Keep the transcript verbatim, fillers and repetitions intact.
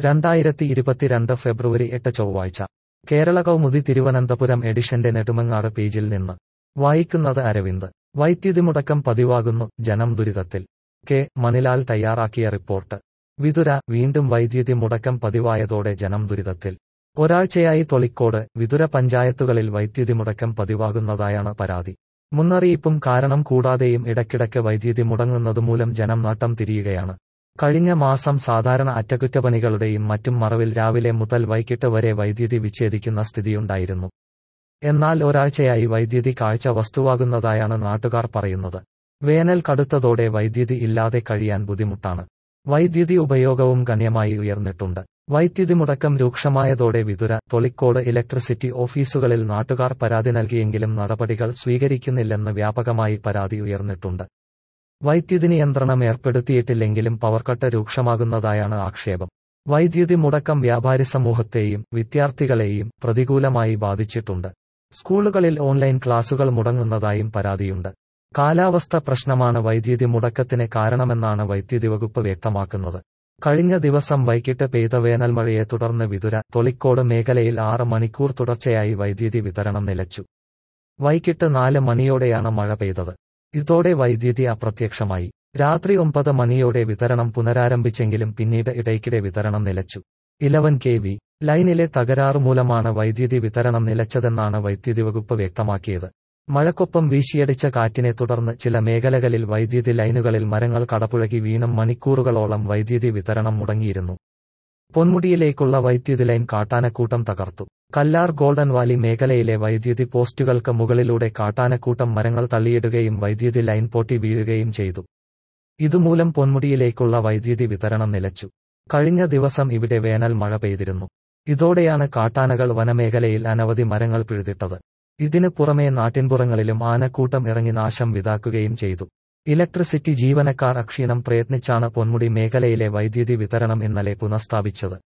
രണ്ടായിരത്തി ഇരുപത്തിരണ്ട് ഫെബ്രുവരി എട്ട് ചൊവ്വാഴ്ച കേരള കൗമുദി തിരുവനന്തപുരം എഡിഷന്റെ നെടുമങ്ങാട് പേജിൽ നിന്ന് വായിക്കുന്നത് അരവിന്ദ്. വൈദ്യുതി മുടക്കം പതിവാകുന്നു, ജനം ദുരിതത്തിൽ. കെ മണിലാൽ തയ്യാറാക്കിയ റിപ്പോർട്ട്. വിതുര. വീണ്ടും വൈദ്യുതി മുടക്കം പതിവായതോടെ ജനം ദുരിതത്തിൽ. ഒരാഴ്ചയായി തൊളിക്കോട്, വിതുര പഞ്ചായത്തുകളിൽ വൈദ്യുതി മുടക്കം പതിവാകുന്നതായാണ് പരാതി. മുന്നറിയിപ്പും കാരണം കൂടാതെയും ഇടയ്ക്കിടയ്ക്ക് വൈദ്യുതി മുടങ്ങുന്നതുമൂലം ജനം നട്ടം തിരിയുകയാണ്. കഴിഞ്ഞ മാസം സാധാരണ അറ്റകുറ്റപ്പണികളുടെയും മറ്റും മറവിൽ രാവിലെ മുതൽ വൈകിട്ട് വരെ വൈദ്യുതി വിച്ഛേദിക്കുന്ന സ്ഥിതിയുണ്ടായിരുന്നു. എന്നാൽ ഒരാഴ്ചയായി വൈദ്യുതി കാഴ്ച വസ്തുവാകുന്നതായാണ് നാട്ടുകാർ പറയുന്നത്. വേനൽ കടുത്തതോടെ വൈദ്യുതി ഇല്ലാതെ കഴിയാൻ ബുദ്ധിമുട്ടാണ്. വൈദ്യുതി ഉപയോഗവും ഗണ്യമായി ഉയർന്നിട്ടുണ്ട്. വൈദ്യുതി മുടക്കം രൂക്ഷമായതോടെ വിതുര, തൊളിക്കോട് ഇലക്ട്രിസിറ്റി ഓഫീസുകളിൽ നാട്ടുകാർ പരാതി നൽകിയെങ്കിലും നടപടികൾ സ്വീകരിക്കുന്നില്ലെന്ന് വ്യാപകമായി പരാതി ഉയർന്നിട്ടുണ്ട്. വൈദ്യുതി നിയന്ത്രണം ഏർപ്പെടുത്തിയിട്ടില്ലെങ്കിലും പവർകട്ട് രൂക്ഷമാകുന്നതായാണ് ആക്ഷേപം. വൈദ്യുതി മുടക്കം വ്യാപാരി സമൂഹത്തെയും വിദ്യാർത്ഥികളെയും പ്രതികൂലമായി ബാധിച്ചിട്ടുണ്ട്. സ്കൂളുകളിൽ ഓൺലൈൻ ക്ലാസുകൾ മുടങ്ങുന്നതായും പരാതിയുണ്ട്. കാലാവസ്ഥ പ്രശ്നമാണ് വൈദ്യുതി മുടക്കത്തിന് കാരണമെന്നാണ് വൈദ്യുതി വകുപ്പ് വ്യക്തമാക്കുന്നത്. കഴിഞ്ഞ ദിവസം വൈകിട്ട് പെയ്ത വേനൽമഴയെ തുടർന്ന് വിതുര, തൊളിക്കോട് മേഖലയിൽ ആറ് മണിക്കൂർ തുടർച്ചയായി വൈദ്യുതി വിതരണം നിലച്ചു. വൈകിട്ട് നാല് മണിയോടെയാണ് മഴ പെയ്തത്. ഇതോടെ വൈദ്യുതി അപ്രത്യക്ഷമായി. രാത്രി ഒമ്പത് മണിയോടെ വിതരണം പുനരാരംഭിച്ചെങ്കിലും പിന്നീട് ഇടയ്ക്കിടെ വിതരണം നിലച്ചു. ഇലവൻ കെ വി ലൈനിലെ തകരാറുമൂലമാണ് വൈദ്യുതി വിതരണം നിലച്ചതെന്നാണ് വൈദ്യുതി വകുപ്പ് വ്യക്തമാക്കിയത്. മഴക്കൊപ്പം വീശിയടിച്ച കാറ്റിനെ തുടർന്ന് ചില മേഖലകളിൽ വൈദ്യുതി ലൈനുകളിൽ മരങ്ങൾ കടപുഴകി വീണും മണിക്കൂറുകളോളം വൈദ്യുതി വിതരണം മുടങ്ങിയിരുന്നു. പൊന്മുടിയിലേക്കുള്ള വൈദ്യുതി ലൈൻ കാട്ടാനക്കൂട്ടം തകർത്തു. കല്ലാർ ഗോൾഡൻ വാലി മേഖലയിലെ വൈദ്യുതി പോസ്റ്റുകൾക്ക് മുകളിലൂടെ കാട്ടാനക്കൂട്ടം മരങ്ങൾ തള്ളിയിടുകയും വൈദ്യുതി ലൈൻ പൊട്ടി വീഴുകയും ചെയ്തു. ഇതുമൂലം പൊന്മുടിയിലേക്കുള്ള വൈദ്യുതി വിതരണം നിലച്ചു. കഴിഞ്ഞ ദിവസം ഇവിടെ വേനൽ മഴ പെയ്തിരുന്നു. ഇതോടെയാണ് കാട്ടാനകൾ വനമേഖലയിൽ അനവധി മരങ്ങൾ പിഴുതിട്ടത്. ഇതിന് പുറമെ നാട്ടിൻപുറങ്ങളിലും ആനക്കൂട്ടം ഇറങ്ങി നാശം വിതാക്കുകയും ചെയ്തു. ഇലക്ട്രിസിറ്റി ജീവനക്കാർ അക്ഷീണം പ്രയത്നിച്ചാണ് പൊന്മുടി മേഖലയിലെ വൈദ്യുതി വിതരണം ഇന്നലെ പുനഃസ്ഥാപിച്ചത്.